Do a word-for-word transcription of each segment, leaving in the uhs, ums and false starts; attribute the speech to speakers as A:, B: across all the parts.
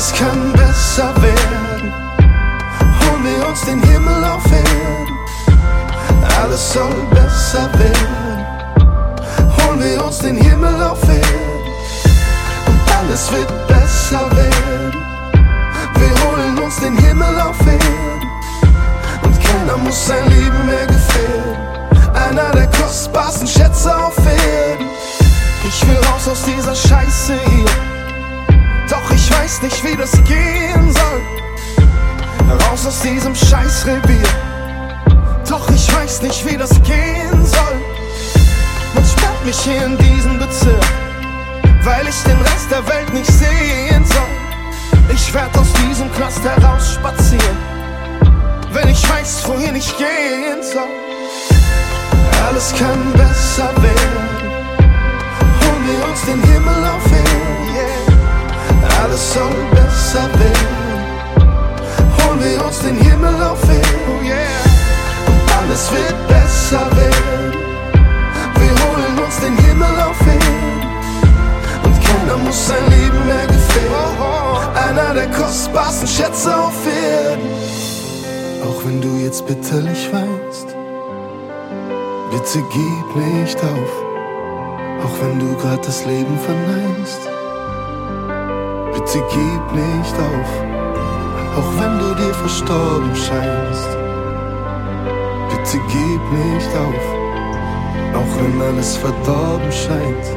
A: Alles kann besser werden, holen wir uns den Himmel auf Erden. Alles soll besser werden, holen wir uns den Himmel auf Erden. Und alles wird besser werden, wir holen uns den Himmel auf Erden. Und keiner muss sein Leben mehr gefährden, einer der kostbarsten Schätze auf Erden. Ich will raus aus dieser Scheiße hier, doch ich weiß nicht, wie das gehen soll. Raus aus diesem Scheißrevier, doch ich weiß nicht, wie das gehen soll. Man sperrt mich hier in diesen Bezirk, weil ich den Rest der Welt nicht sehen soll. Ich werd aus diesem Knast heraus spazieren, wenn ich weiß, wohin ich gehen soll. Alles kann besser werden, holen wir uns den Himmel auf Erden. Yeah. Alles soll besser werden, holen wir uns den Himmel auf Erden. Oh yeah. Und alles wird besser werden, wir holen uns den Himmel auf Erden. Und keiner muss sein Leben mehr gefährden, einer der kostbarsten Schätze auf Erden. Auch wenn du jetzt bitterlich weinst, bitte gib nicht auf. Auch wenn du grad das Leben verneinst, bitte gib nicht auf. Auch wenn du dir verstorben scheinst, bitte gib nicht auf. Auch wenn alles verdorben scheint,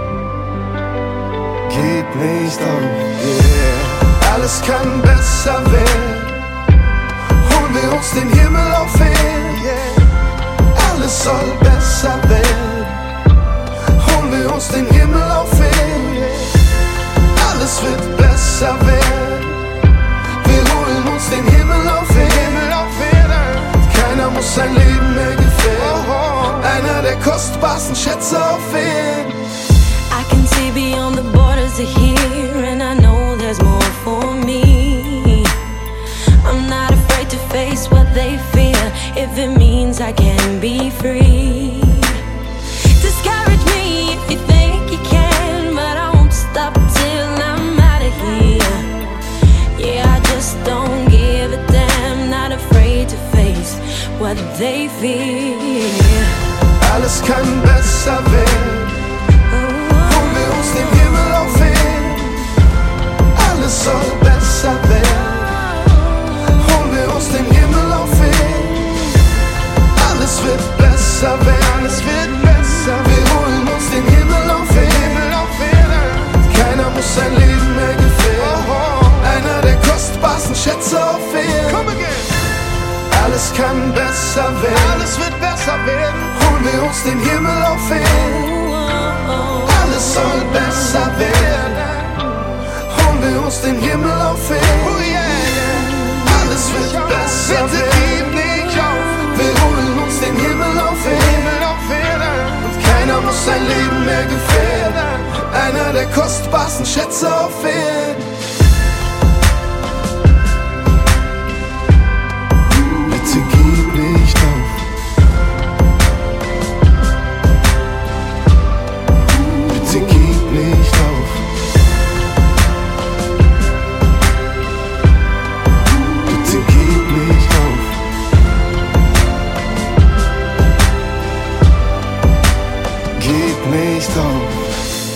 A: gib nicht auf. Yeah. Alles kann besser werden, holen wir uns den Himmel auf Erden. Yeah. Alles soll besser werden, holen wir uns den Himmel auf Erden. Yeah. Alles wird besser werden, wir holen uns den Himmel auf Erden. Keiner muss sein Leben mehr gefährden, einer der kostbarsten Schätze auf Erden.
B: I can see beyond the borders of here, and I know there's more for me. I'm not afraid to face what they fear, if it means I can be free. Discourage me if you think you can, but I won't stop till I'm out of here. Yeah, I just don't give a damn, not afraid to face what they fear.
A: Alles kann besser werden, holen wir uns den Himmel auf Erden. Alles soll besser werden, holen wir uns den Himmel auf Erden. Alles wird besser werden, alles wird besser, wir holen uns den Himmel auf Erden. Keiner muss sein Leben mehr gefährden, einer der kostbarsten Schätze auf Erden. Alles kann besser werden, alles wird besser werden, holen wir uns den Himmel auf Erden. Alles soll besser werden, holen wir uns den Himmel auf Erden. Alles wird besser werden, wir holen uns den Himmel auf Erden. Und keiner muss sein Leben mehr gefährden, einer der kostbarsten Schätze auf Erden. Bitte gib nicht auf. Bitte gib nicht auf. Bitte gib nicht auf. Gib nicht auf.